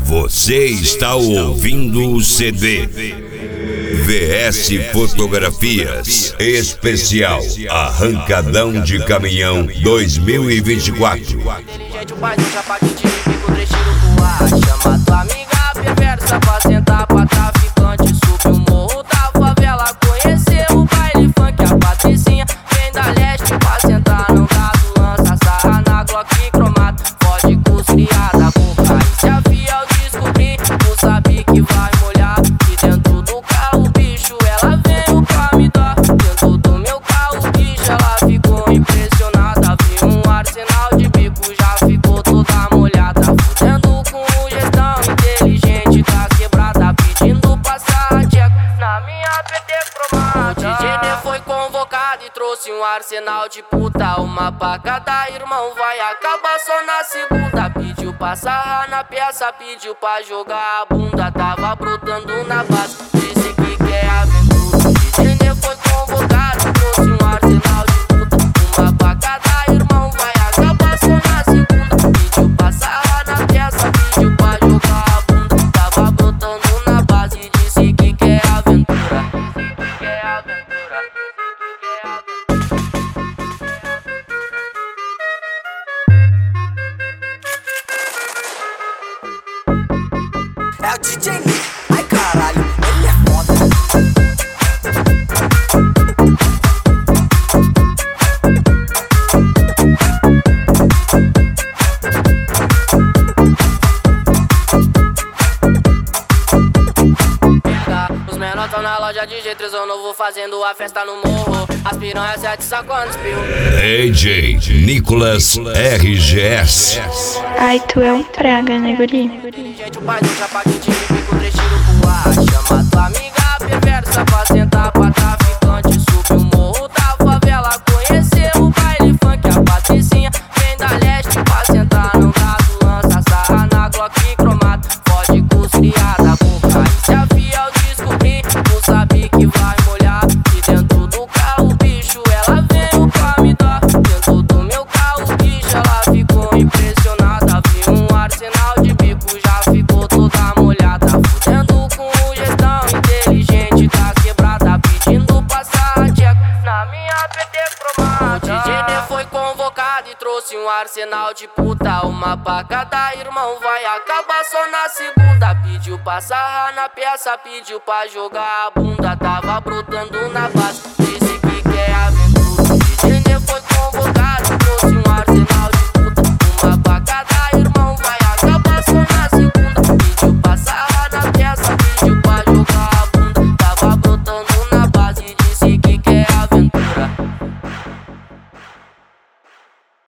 Você está ouvindo o CD VS Fotografias Especial Arrancadão de Caminhão 2024. Inteligente, o pai do chapadinho de bico, trecheiro do ar. Chama tua amiga perversa pra sentar pra traficante. Subiu o morro da favela, conheceu o baile funk. A Patricinha vem da leste pra sentar, não dá do lança. Sarra na Glock cromado, pode cuscriada com carícia. Fiel descobrir, tu sabe que vai molhar. E dentro do carro, bicho, ela veio pra me dar. Dentro do meu carro, bicho, ela ficou impressionada. Vi um arsenal de bico, já ficou toda molhada. Fudendo com o gestão inteligente da quebrada, pedindo passar tcheco na minha PT cromada. O DJ foi convocado e trouxe um arsenal de puta. Uma pra cada irmão, vai acabar só na segunda. Pediu pra sarrar na peça, pediu pra jogar a bunda. Tava brotando na base, disse que quer aventura. O DJ foi convocado e trouxe um arsenal de puta. Uma pra cada irmão, vai acabar só na segunda. Pediu pra sarrar na peça, pediu pra jogar a bunda. Tava brotando na base, disse que quer aventura. Disse que quer aventura. É o DJ Nick, ai caralho, ele é foda. Os menores tão na loja de G3 ou novo fazendo a festa no morro. As piranha 7 sacando espirro. DJ Nicolas RGS. Ai, tu é um praga, né, guri? Inteligente, o pai do chapadinho de bico, trecheiro pro ar. Chama tua amiga perversa pra sentar pra traficante. Subiu o morro da favela, conheceu o baile funk. A Patricinha vem da leste pra sentar, não dá do lança. Sarra na Glock cromado, pode cuscriada com carícia. Fiel descobrir, tu sabe que vai molhar. E dentro do carro, bicho, ela veio pra me dar. Dentro do meu carro, bicho, ela ficou impressionada. Vi um arsenal de bico, já ficou toda molhada. Fudendo com o gestão inteligente da quebrada, pedindo passar tcheco na minha PT cromada. O DJ foi convocado e trouxe um arsenal de puta. Uma pra cada irmão, vai acabar só na segunda. Pediu pra sarrar na peça, pediu pra jogar a bunda. Tava brotando na base,